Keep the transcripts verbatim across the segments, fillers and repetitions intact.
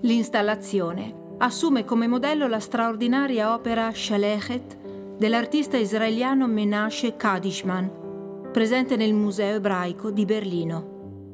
L'installazione assume come modello la straordinaria opera Shalechet dell'artista israeliano Menashe Kadishman, presente nel Museo Ebraico di Berlino.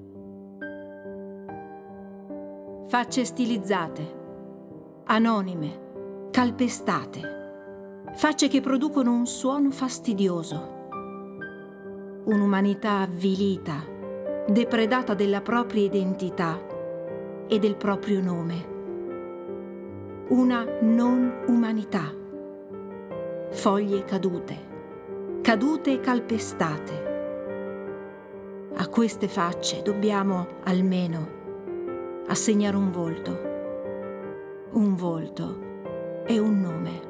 Facce stilizzate, anonime, calpestate, facce che producono un suono fastidioso, un'umanità avvilita, depredata della propria identità e del proprio nome, una non umanità, foglie cadute, cadute e calpestate. A queste facce dobbiamo almeno assegnare un volto, un volto e un nome.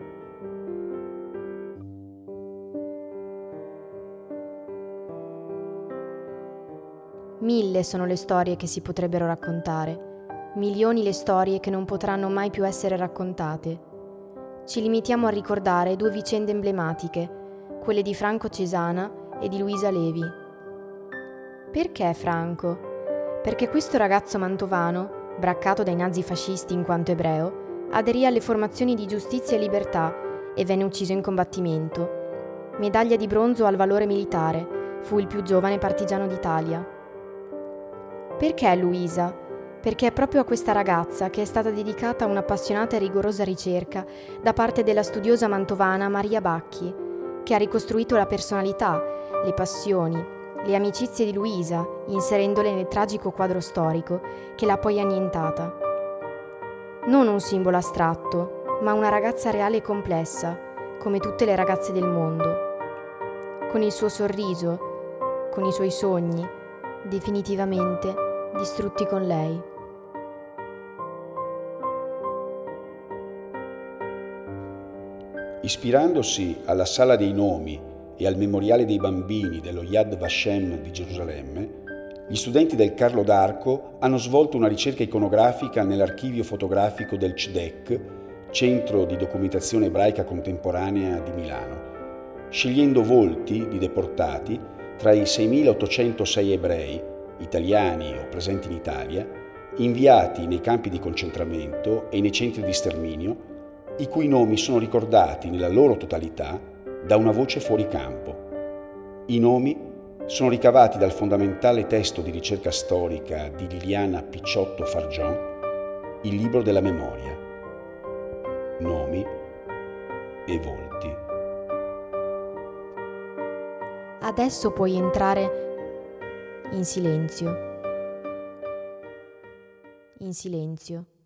Mille sono le storie che si potrebbero raccontare, milioni le storie che non potranno mai più essere raccontate. Ci limitiamo a ricordare due vicende emblematiche, quelle di Franco Cesana e di Luisa Levi. Perché Franco? Perché questo ragazzo mantovano, braccato dai nazifascisti in quanto ebreo, aderì alle formazioni di Giustizia e Libertà e venne ucciso in combattimento. Medaglia di bronzo al valore militare, fu il più giovane partigiano d'Italia. Perché Luisa? Perché è proprio a questa ragazza che è stata dedicata un'appassionata e rigorosa ricerca da parte della studiosa mantovana Maria Bacchi, che ha ricostruito la personalità, le passioni, le amicizie di Luisa, inserendole nel tragico quadro storico che l'ha poi annientata. Non un simbolo astratto, ma una ragazza reale e complessa, come tutte le ragazze del mondo. Con il suo sorriso, con i suoi sogni, definitivamente distrutti con lei. Ispirandosi alla Sala dei Nomi e al Memoriale dei Bambini dello Yad Vashem di Gerusalemme, gli studenti del Carlo d'Arco hanno svolto una ricerca iconografica nell'archivio fotografico del C D E C, Centro di Documentazione Ebraica Contemporanea di Milano, scegliendo volti di deportati tra i seimilaottocentosei ebrei, italiani o presenti in Italia, inviati nei campi di concentramento e nei centri di sterminio, i cui nomi sono ricordati nella loro totalità da una voce fuori campo. I nomi sono ricavati dal fondamentale testo di ricerca storica di Liliana Picciotto Fargion, Il libro della memoria. Nomi e volti. Adesso puoi entrare in silenzio. In silenzio.